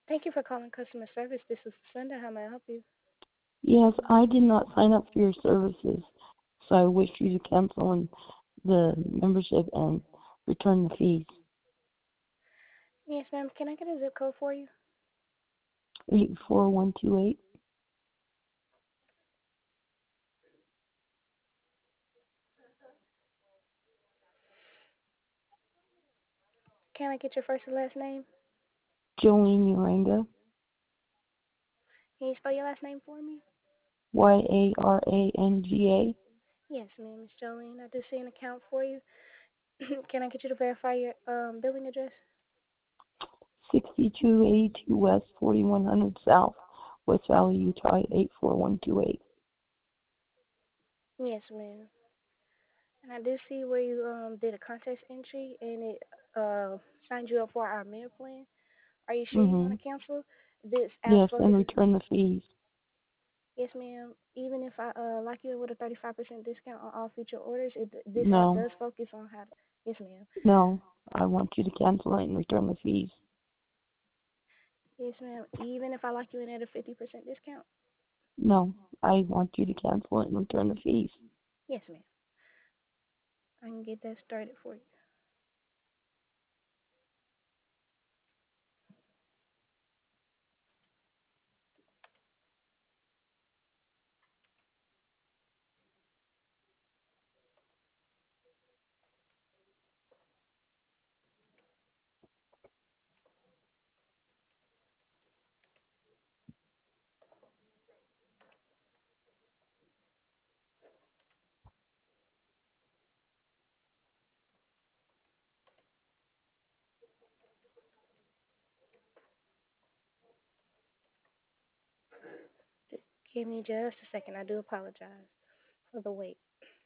Thank you for calling customer service. This is Lucinda. How may I help you? Yes, I did not sign up for your services, so I wish you to cancel the membership and return the fees. Yes, ma'am. Can I get a zip code for you? 84128. Can I get your first and last name? Jolene Uranga. Can you spell your last name for me? Yaranga. Yes, ma'am. Miss Jolene. I do see an account for you. Can I get you to verify your billing address? 6282 West, 4100 South, West Valley, Utah, 84128. Yes, ma'am. And I do see where you did a contest entry and it signed you up for our meal plan. Are you sure you want Mm-hmm. to cancel this Yes, for and this? return the fees. Yes, ma'am. Even if I lock you in with a 35% discount on all future orders, this app No, does focus on how to. Yes, ma'am. no, I want you to cancel it and return the fees. Yes, ma'am. Even if I lock you in at a 50% discount. No, I want you to cancel it and return the fees. Yes, ma'am. I can get that started for you. Just give me just a second. I do apologize for the wait.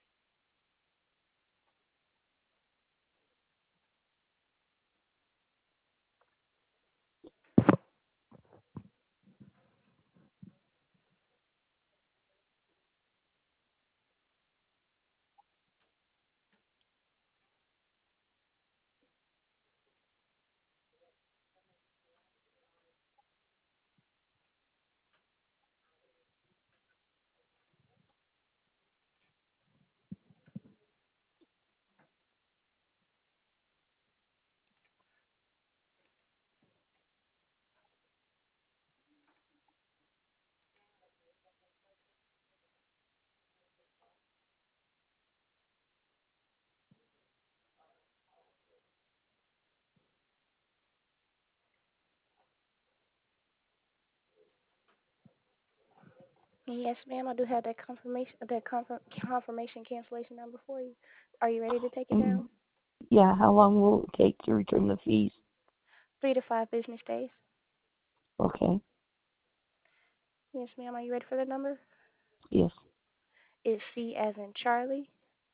Yes, ma'am. I do have that confirmation cancellation number for you. Are you ready to take it Mm-hmm. down? Yeah, how long will it take to return the fees? 3 to 5 business days. Okay, Yes, ma'am. Are you ready for the number? yes, It's C as in Charlie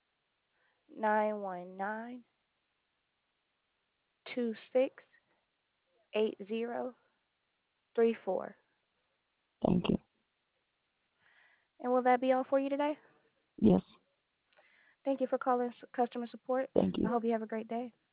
919-268034. thank you. And will that be all for you today? Yes, Thank you for calling customer support. thank I you. hope you have a great day.